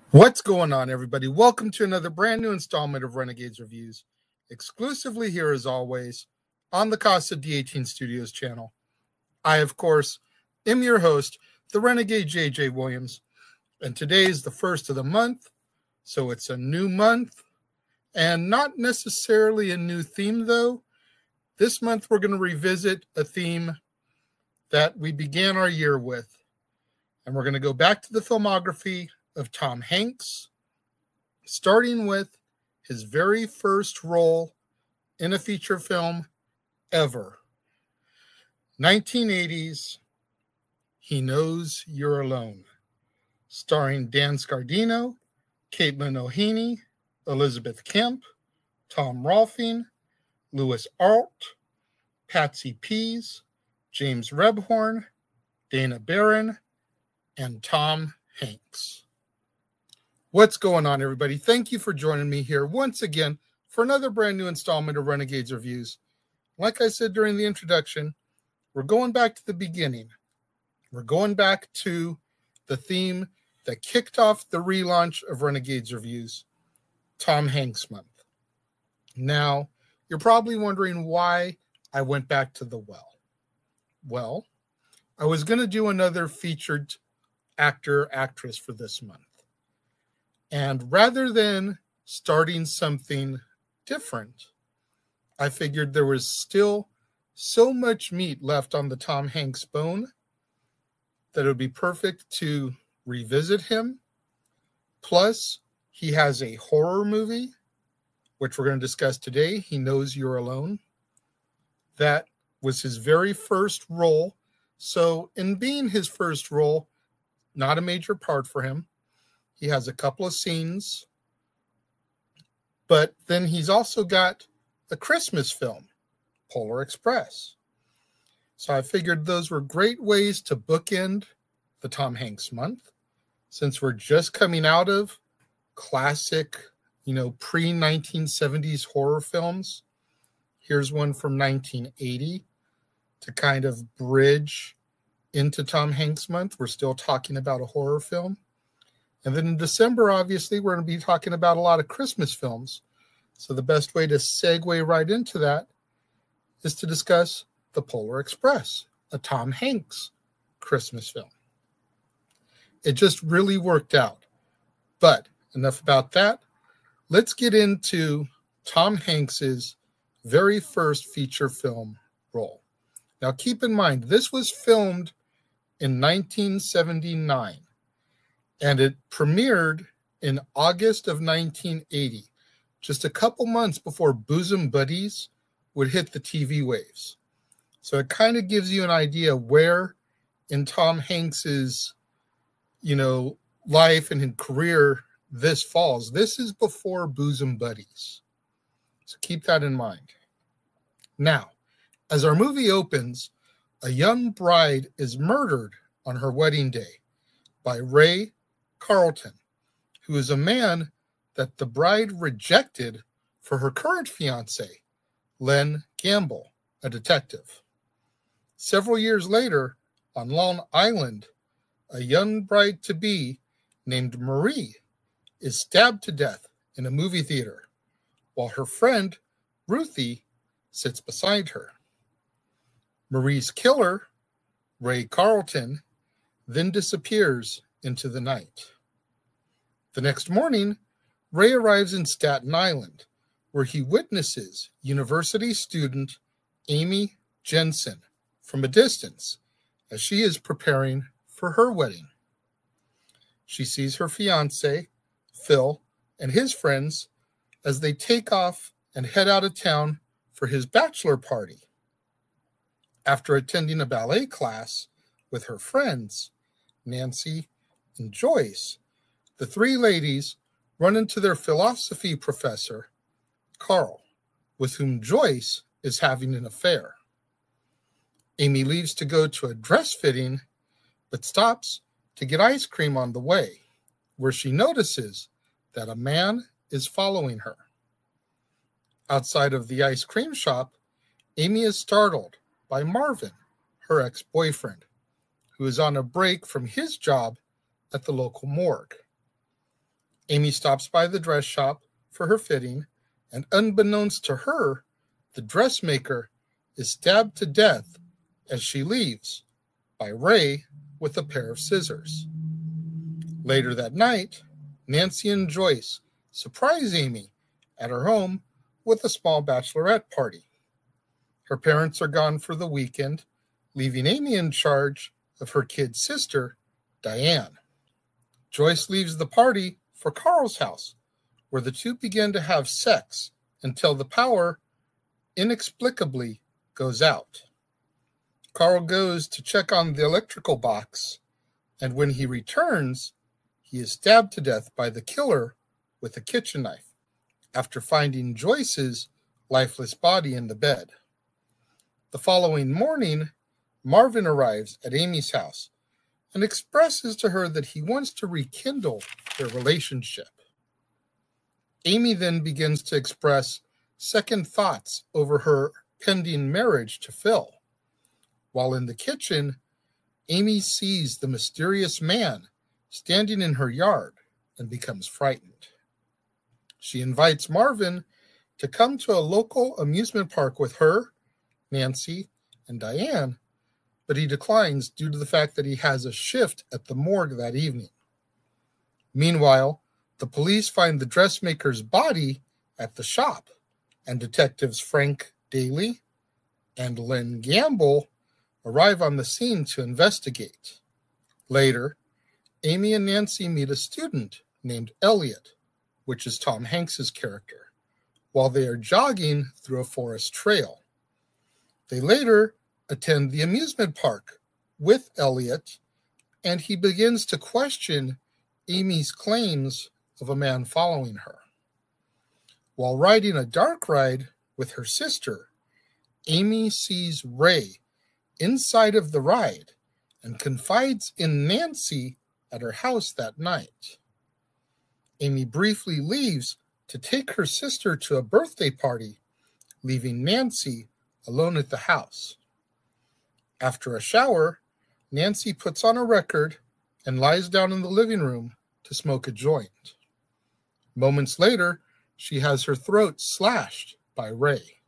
What's going on, everybody? Welcome to another brand new installment of Renegades Reviews, exclusively here as always on the Casa D18 Studios channel. I, of course, am your host, the Renegade JJ Williams, and today is the first of the month, so it's a new month, and not necessarily a new theme, though. This month we're going to revisit a theme that we began our year with, and we're going to go back to the filmography of Tom Hanks, starting with his very first role in a feature film ever. 1980's He Knows You're Alone, starring Dan Scardino, Caitlin O'Haney, Elizabeth Kemp, Tom Rolfing, Louis Arlt, Patsy Pease, James Rebhorn, Dana Barron, and Tom Hanks. What's going on, everybody? Thank you for joining me here once again for another brand new installment of Renegades Reviews. Like I said during the introduction, we're going back to the beginning. We're going back to the theme that kicked off the relaunch of Renegades Reviews, Tom Hanks Month. Now, you're probably wondering why I went back to the well. Well, I was going to do another featured actor-actress for this month. And rather than starting something different, I figured there was still so much meat left on the Tom Hanks bone that it would be perfect to revisit him. Plus, he has a horror movie, which we're going to discuss today, He Knows You're Alone. That was his very first role. So in being his first role, not a major part for him. He has a couple of scenes, but then he's also got a Christmas film, Polar Express. So I figured those were great ways to bookend the Tom Hanks month, since we're just coming out of classic, pre-1970s horror films. Here's one from 1980 to kind of bridge into Tom Hanks month. We're still talking about a horror film. And then in December, obviously, we're going to be talking about a lot of Christmas films. So the best way to segue right into that is to discuss The Polar Express, a Tom Hanks Christmas film. It just really worked out. But enough about that. Let's get into Tom Hanks's very first feature film role. Now, keep in mind, this was filmed in 1979. And it premiered in August of 1980, just a couple months before Bosom Buddies would hit the TV waves. So it kind of gives you an idea where in Tom Hanks's, life and in career this falls. This is before Bosom Buddies. So keep that in mind. Now, as our movie opens, a young bride is murdered on her wedding day by Ray Carlton, who is a man that the bride rejected for her current fiancé, Len Gamble, a detective. Several years later, on Long Island, a young bride-to-be named Marie is stabbed to death in a movie theater, while her friend, Ruthie, sits beside her. Marie's killer, Ray Carlton, then disappears into the night. The next morning, Ray arrives in Staten Island, where he witnesses university student Amy Jensen from a distance as she is preparing for her wedding. She sees her fiancé, Phil, and his friends as they take off and head out of town for his bachelor party. After attending a ballet class with her friends, Nancy and Joyce, the three ladies run into their philosophy professor, Carl, with whom Joyce is having an affair. Amy leaves to go to a dress fitting, but stops to get ice cream on the way, where she notices that a man is following her. Outside of the ice cream shop, Amy is startled by Marvin, her ex-boyfriend, who is on a break from his job at the local morgue. Amy stops by the dress shop for her fitting, and unbeknownst to her, the dressmaker is stabbed to death as she leaves by Ray with a pair of scissors. Later that night, Nancy and Joyce surprise Amy at her home with a small bachelorette party. Her parents are gone for the weekend, leaving Amy in charge of her kid sister, Diane. Joyce leaves the party for Carl's house, where the two begin to have sex until the power inexplicably goes out. Carl goes to check on the electrical box, and when he returns, he is stabbed to death by the killer with a kitchen knife after finding Joyce's lifeless body in the bed. The following morning, Marvin arrives at Amy's house and expresses to her that he wants to rekindle their relationship. Amy then begins to express second thoughts over her pending marriage to Phil. While in the kitchen, Amy sees the mysterious man standing in her yard and becomes frightened. She invites Marvin to come to a local amusement park with her, Nancy, and Diane, but he declines due to the fact that he has a shift at the morgue that evening. Meanwhile, the police find the dressmaker's body at the shop, and detectives Frank Daly and Len Gamble arrive on the scene to investigate. Later, Amy and Nancy meet a student named Elliot, which is Tom Hanks's character, while they are jogging through a forest trail. They later attend the amusement park with Elliot, and he begins to question Amy's claims of a man following her. While riding a dark ride with her sister, Amy sees Ray inside of the ride and confides in Nancy at her house that night. Amy briefly leaves to take her sister to a birthday party, leaving Nancy alone at the house. After a shower, Nancy puts on a record and lies down in the living room to smoke a joint. Moments later, she has her throat slashed by Ray.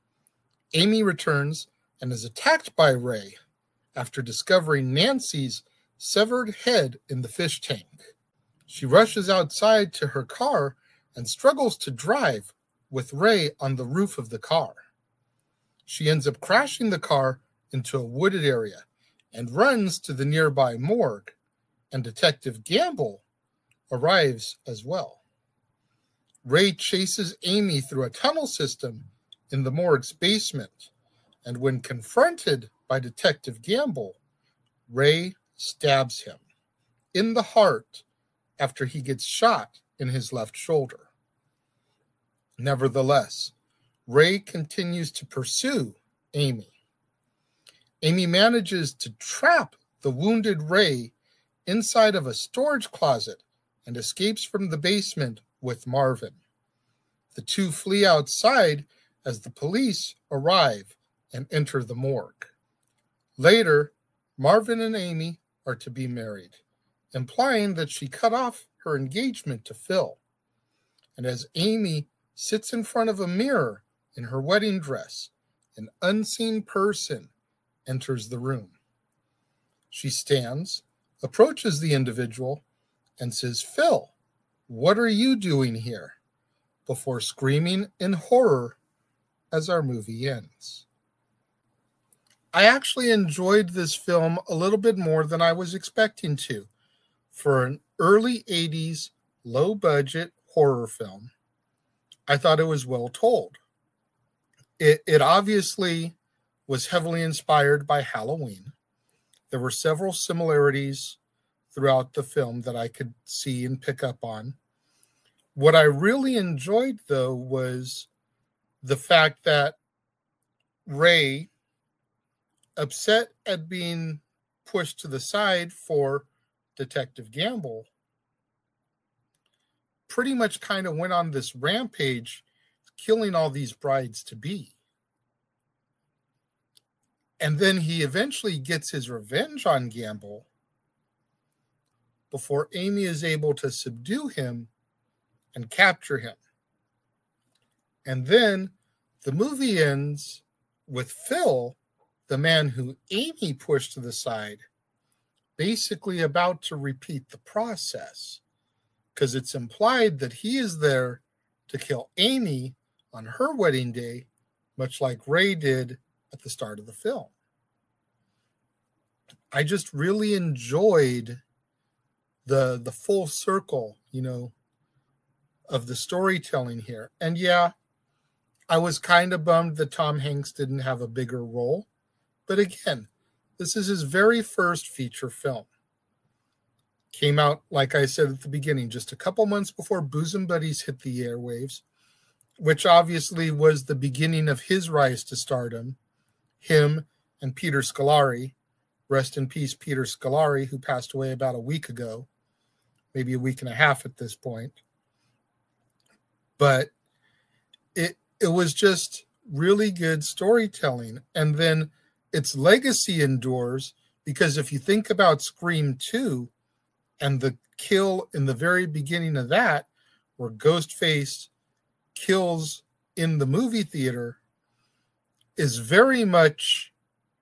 Amy returns and is attacked by Ray after discovering Nancy's severed head in the fish tank. She rushes outside to her car and struggles to drive with Ray on the roof of the car. She ends up crashing the car into a wooded area and runs to the nearby morgue, and Detective Gamble arrives as well. Ray chases Amy through a tunnel system in the morgue's basement, and when confronted by Detective Gamble, Ray stabs him in the heart after he gets shot in his left shoulder. Nevertheless, Ray continues to pursue Amy. Amy manages to trap the wounded Ray inside of a storage closet and escapes from the basement with Marvin. The two flee outside as the police arrive and enter the morgue. Later, Marvin and Amy are to be married, implying that she cut off her engagement to Phil. And as Amy sits in front of a mirror in her wedding dress, an unseen person enters the room. She stands, approaches the individual, and says, "Phil, what are you doing here?" before screaming in horror as our movie ends. I actually enjoyed this film a little bit more than I was expecting to. For an early 80s, low-budget horror film, I thought it was well told. It obviously was heavily inspired by Halloween. There were several similarities throughout the film that I could see and pick up on. What I really enjoyed, though, was the fact that Ray, upset at being pushed to the side for Detective Gamble, pretty much kind of went on this rampage, killing all these brides-to-be. And then he eventually gets his revenge on Gamble before Amy is able to subdue him and capture him. And then the movie ends with Phil, the man who Amy pushed to the side, basically about to repeat the process, because it's implied that he is there to kill Amy on her wedding day, much like Ray did at the start of the film. I just really enjoyed the full circle, of the storytelling here. And yeah, I was kind of bummed that Tom Hanks didn't have a bigger role. But again, this is his very first feature film. Came out, like I said at the beginning, just a couple months before Bosom Buddies hit the airwaves, which obviously was the beginning of his rise to stardom. Him and Peter Scolari, rest in peace, Peter Scolari, who passed away about a week ago, maybe a week and a half at this point. But it was just really good storytelling. And then its legacy endures, because if you think about Scream 2 and the kill in the very beginning of that, where Ghostface kills in the movie theater, is very much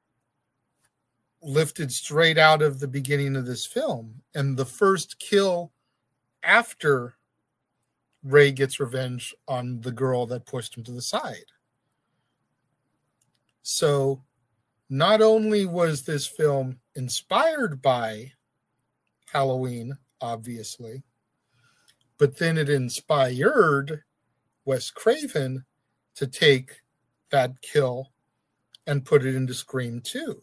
lifted straight out of the beginning of this film. And the first kill after Ray gets revenge on the girl that pushed him to the side. So not only was this film inspired by Halloween, obviously, but then it inspired Wes Craven to take that kill and put it into Scream 2.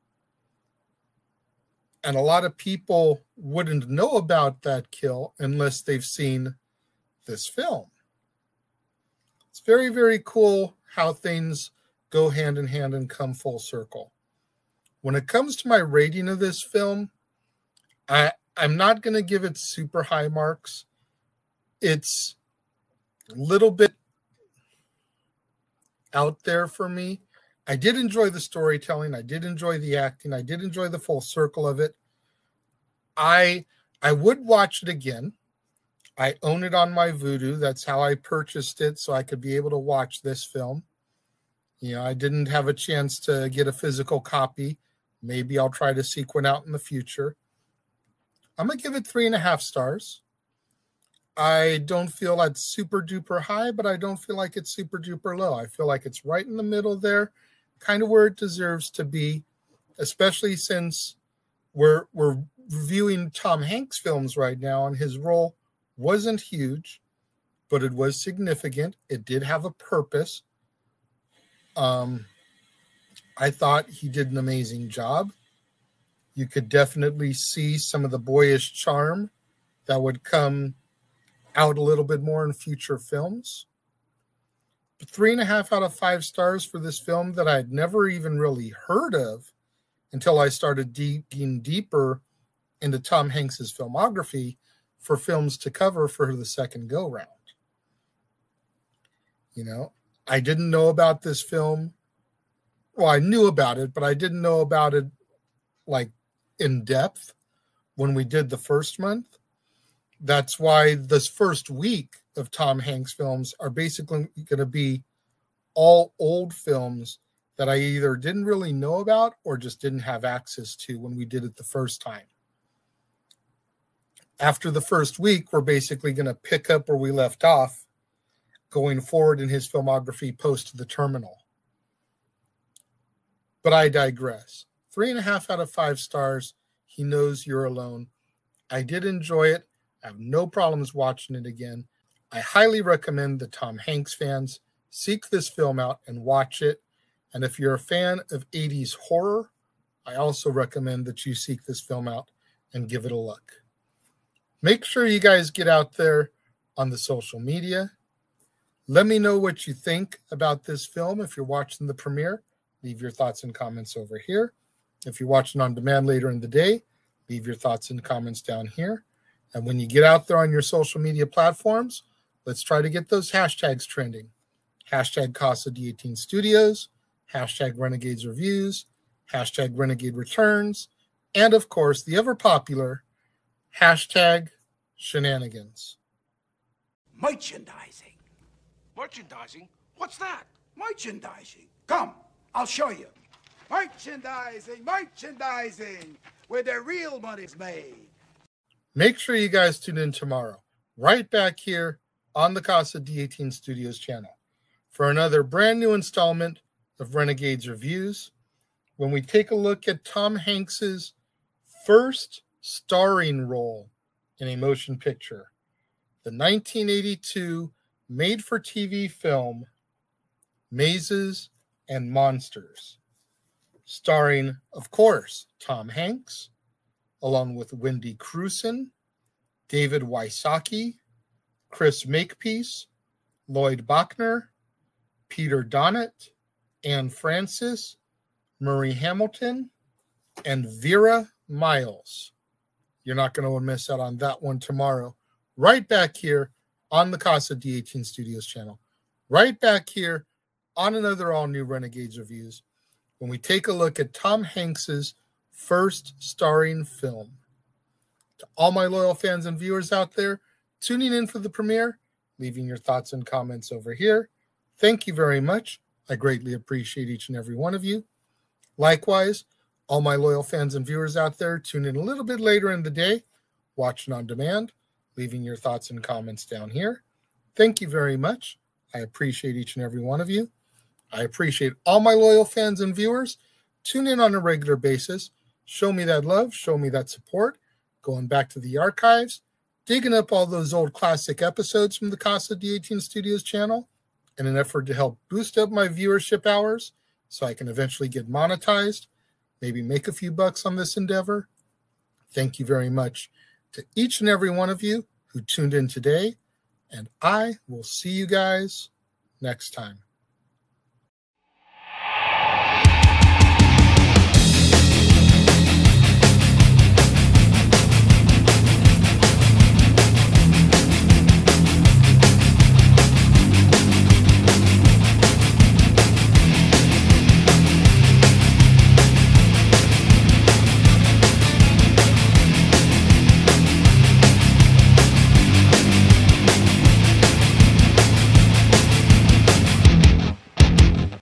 And a lot of people wouldn't know about that kill unless they've seen this film. It's very, very cool how things go hand in hand and come full circle. When it comes to my rating of this film, I'm not going to give it super high marks. It's a little bit out there for me. I did enjoy the storytelling. I did enjoy the acting. I did enjoy the full circle of it. I would watch it again. I own it on my Vudu. That's how I purchased it, so I could be able to watch this film. I didn't have a chance to get a physical copy. Maybe I'll try to seek one out in the future. I'm going to give it 3.5 stars. I don't feel that's super duper high, but I don't feel like it's super duper low. I feel like it's right in the middle there, kind of where it deserves to be, especially since we're reviewing Tom Hanks films right now, and his role wasn't huge, but it was significant. It did have a purpose. I thought he did an amazing job. You could definitely see some of the boyish charm that would come out a little bit more in future films. But 3.5 out of 5 stars for this film that I'd never even really heard of until I started digging deeper into Tom Hanks's filmography for films to cover for the second go round. I didn't know about this film. Well, I knew about it, but I didn't know about it like in depth when we did the first month. That's why this first week of Tom Hanks films are basically going to be all old films that I either didn't really know about or just didn't have access to when we did it the first time. After the first week, we're basically going to pick up where we left off going forward in his filmography post The Terminal. But I digress. 3.5 out of 5 stars. He Knows You're Alone. I did enjoy it. I have no problems watching it again. I highly recommend that Tom Hanks fans seek this film out and watch it. And if you're a fan of 80s horror, I also recommend that you seek this film out and give it a look. Make sure you guys get out there on the social media. Let me know what you think about this film. If you're watching the premiere, leave your thoughts and comments over here. If you're watching on demand later in the day, leave your thoughts and comments down here. And when you get out there on your social media platforms, let's try to get those hashtags trending. Hashtag Casa D18 Studios, hashtag Renegades Reviews, hashtag Renegade Returns, and of course, the ever popular hashtag Shenanigans. Merchandising. Merchandising? What's that? Merchandising. Come, I'll show you. Merchandising, merchandising, where the real money's made. Make sure you guys tune in tomorrow, right back here on the Casa D18 Studios channel, for another brand new installment of Renegades Reviews, when we take a look at Tom Hanks's first starring role in a motion picture, the 1982 made-for-TV film Mazes and Monsters, starring, of course, Tom Hanks, along with Wendy Crewson, David Wysocki, Chris Makepeace, Lloyd Bachner, Peter Donnet, Anne Francis, Murray Hamilton, and Vera Miles. You're not going to miss out on that one tomorrow, right back here on the Casa D18 Studios channel, right back here on another all-new Renegades Reviews, when we take a look at Tom Hanks's first starring film. To all my loyal fans and viewers out there tuning in for the premiere, leaving your thoughts and comments over here, thank you very much. I greatly appreciate each and every one of you. Likewise, all my loyal fans and viewers out there tune in a little bit later in the day, watching on demand, leaving your thoughts and comments down here. Thank you very much. I appreciate each and every one of you. I appreciate all my loyal fans and viewers. Tune in on a regular basis. Show me that love. Show me that support. Going back to the archives, digging up all those old classic episodes from the Casa D18 Studios channel in an effort to help boost up my viewership hours so I can eventually get monetized, maybe make a few bucks on this endeavor. Thank you very much to each and every one of you who tuned in today, and I will see you guys next time.